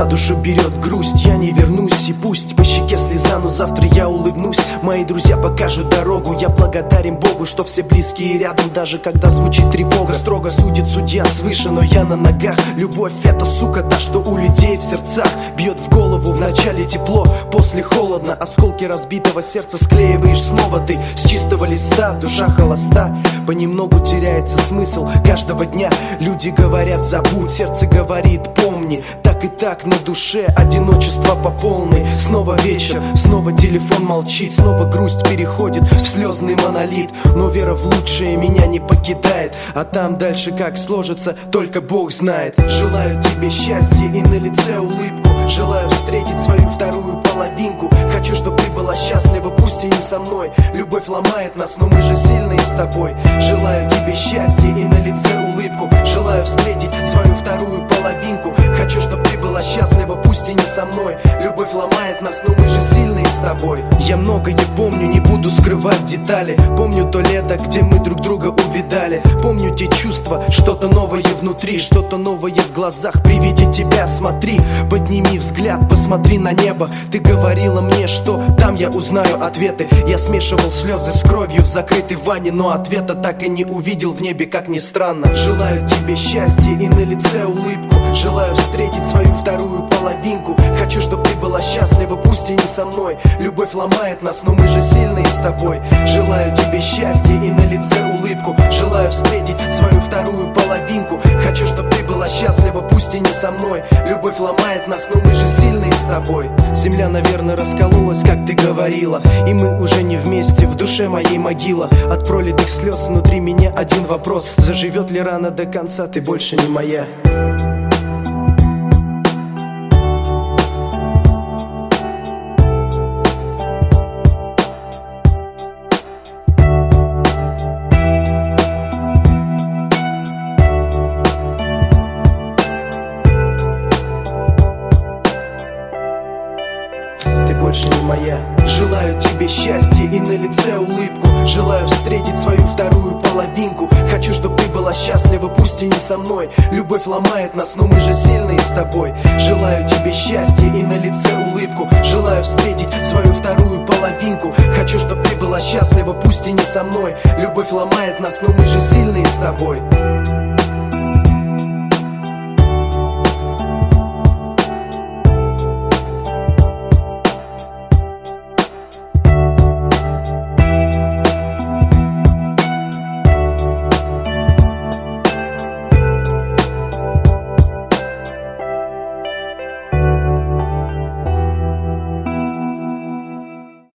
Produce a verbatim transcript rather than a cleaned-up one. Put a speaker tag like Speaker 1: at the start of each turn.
Speaker 1: За душу берет грусть, я не вернусь. И пусть по щеке слеза, но завтра я улыбнусь. Мои друзья покажут дорогу. Я благодарен Богу, что все близкие рядом, даже когда звучит тревога. Строго судит судья свыше, но я на ногах. Любовь — это, сука, та, что у людей в сердцах. Бьет в голову, вначале тепло, после холодно. Осколки разбитого сердца склеиваешь снова ты. С чистого листа душа холоста. Понемногу теряется смысл каждого дня. Люди говорят: забудь, сердце говорит: помни. Так и так на душе одиночество по полной. Снова вечер, снова телефон молчит. Снова грусть переходит в слезный монолит. Но вера в лучшее меня не покидает. А там дальше как сложится, только Бог знает. Желаю тебе счастья и на лице улыбку. Желаю встретить свою вторую половинку. Хочу, чтобы ты была счастлива, пусть и не со мной. Любовь ломает нас, но мы же сильные с тобой. Желаю тебе счастья и на лице улыбку. Желаю встретить свою вторую половинку. Хочу, чтобы ты была счастлива, пусть и не со мной. Любовь ломает нас, но мы же сильные с тобой. Я многое помню, не буду скрывать детали. Помню то лето, где мы друг друга увидали. Помню те чувства, что-то новое внутри, что-то новое в глазах при виде тебя. Смотри, подними взгляд, посмотри на небо. Ты говорила мне, что там я узнаю ответы. Я смешивал слезы с кровью в закрытой ванне, но ответа так и не увидел в небе, как ни странно. Желаю тебе счастья и на лице улыбку. Желаю встретить свою вторую половинку. Хочу, чтобы ты была счастлива, пусть и не со мной. Любовь ломает нас, но мы же сильные с тобой. Желаю тебе счастья и на лице улыбку. Желаю встретить свою вторую половинку. Хочу, чтобы ты была счастлива, пусть и не со мной. Любовь ломает нас, но мы же сильные с тобой. Земля, наверное, раскололась, как ты говорила. И мы уже не вместе, в душе моей могила. От пролитых слез внутри меня один вопрос: заживет ли рана до конца, ты больше не моя. Больше не моя. Желаю тебе счастья и на лице улыбку. Желаю встретить свою вторую половинку. Хочу, чтобы ты была счастлива, пусть и не со мной. Любовь ломает нас, но мы же сильные с тобой. Желаю тебе счастья и на лице улыбку. Желаю встретить свою вторую половинку. Хочу, чтобы ты была счастлива, пусть и не со мной. Любовь ломает нас, но мы же сильные с тобой.